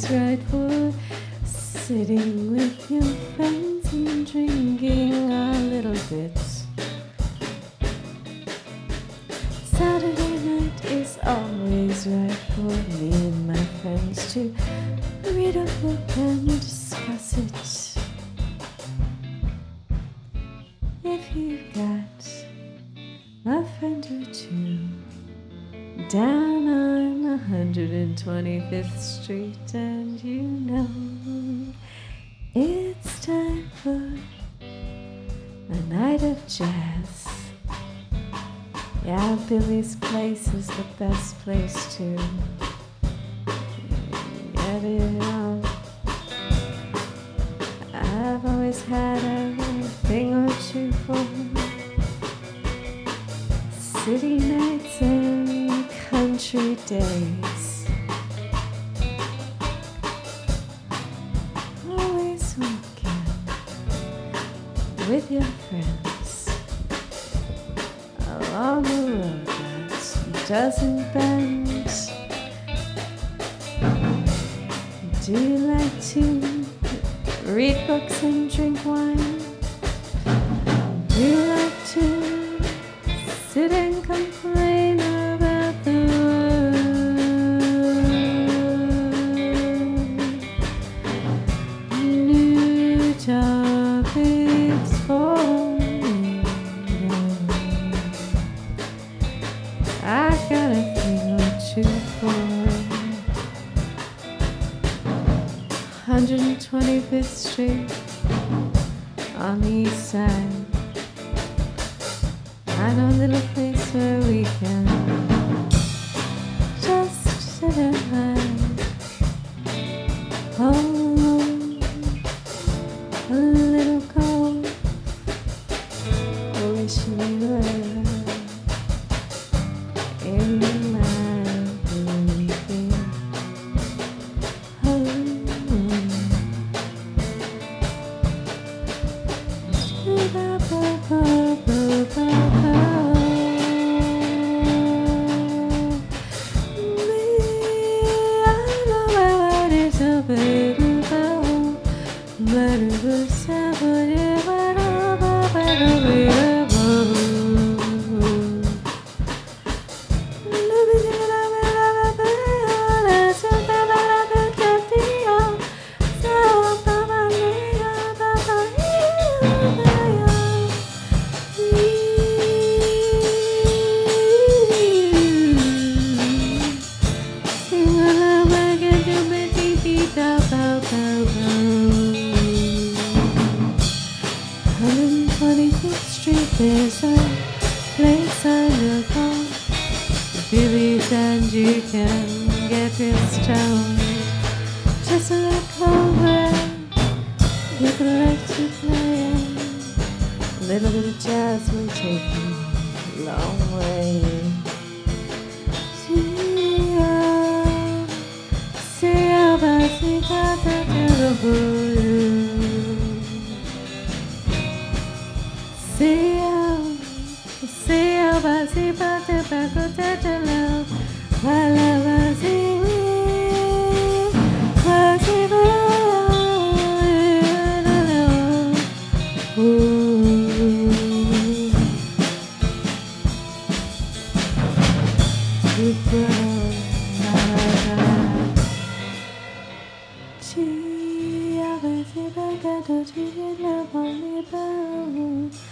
right for sitting with your friends and drinking a little bit. Saturday night is always right for me and my friends to read a book and discuss it. If you've got a friend or two down on 125th Street and you know it's time for a night of jazz. Yeah, Billy's place is the best place to get it on. I've always had a thing or two for city nights and country days. Always weekend with your friends along the road that doesn't bend. Do you like to read books and drink wine? Do you like to sit and complain about the world? New topics for me. I got a thing or two for 125th Street on the east side. I know a little place where we can just sit and hide. Oh, a little cold. I wish we were in my movie. There's a place I know called Billy's and you can get your stone. Just like over, you could like to play a little bit of jazz will take you a long way. See how I got the terrible. See how basi pate pako tetelo, wala basi ba. Chi basi pate to chi la bani ba.